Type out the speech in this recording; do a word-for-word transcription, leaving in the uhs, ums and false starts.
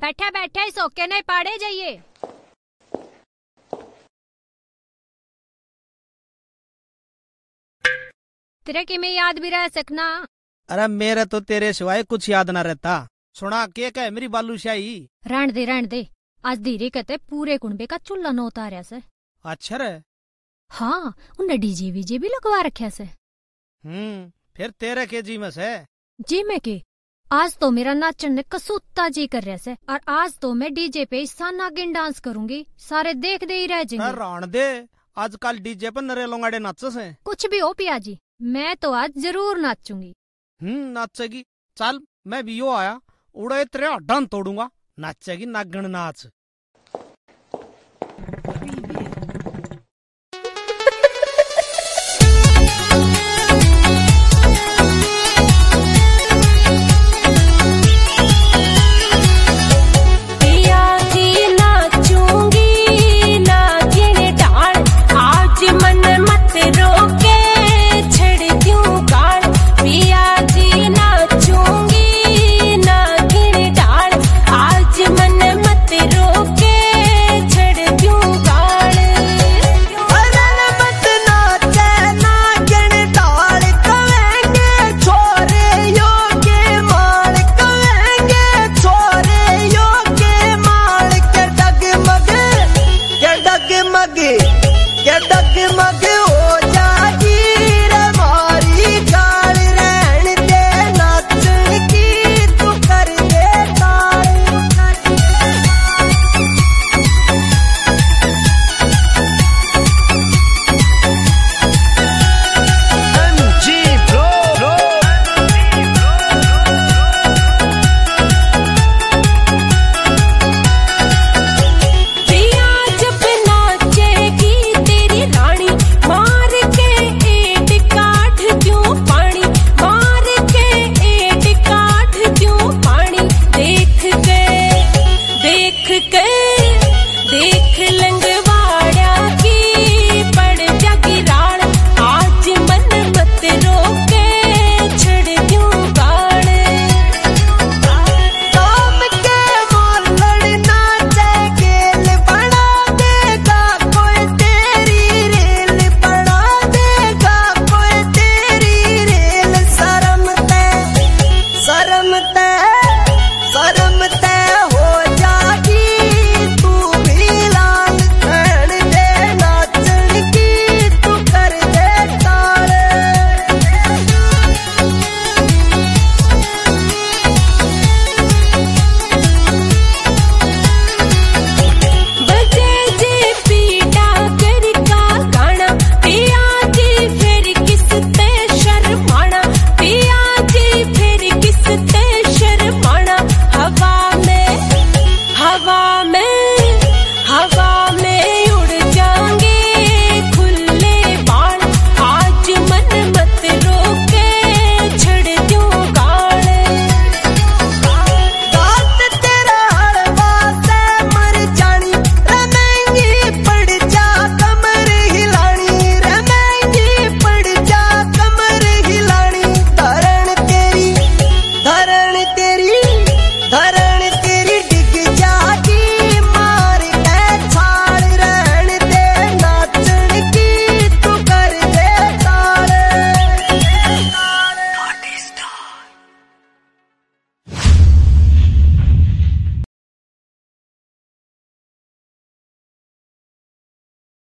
बैठे बैठे सोके नहीं पाड़े जाइए। तेरे की मैं याद भी रह सकना। अरे मेरे तो तेरे सिवाय कुछ याद ना रहता। सुना के कहे मेरी बालूशाही। रहन दे रहन दे, आज धीरे कहते पूरे कुंबे का चूल्हा न उतारा से। अच्छा रे। हाँ, उन्हें डीजे वीजे भी लगवा रखे से। हम्म फिर तेरे के जी में से जी में के आज तो मेरा नाचने कसूता जी कर रहा से, और आज तो मैं डीजे पे इस नागिन डांस करूंगी, सारे देख दे ही रह जाएंगे। राण दे, आजकल डीजे पर नरे लोंगाड़े नाच से। कुछ भी हो पिया जी, मैं तो आज जरूर नाचूंगी। हम्म नाचेगी, चल मैं भी यो आया, उड़े तेरे हड्डां तोड़ूंगा। नाचेगी नागण नाच। Get the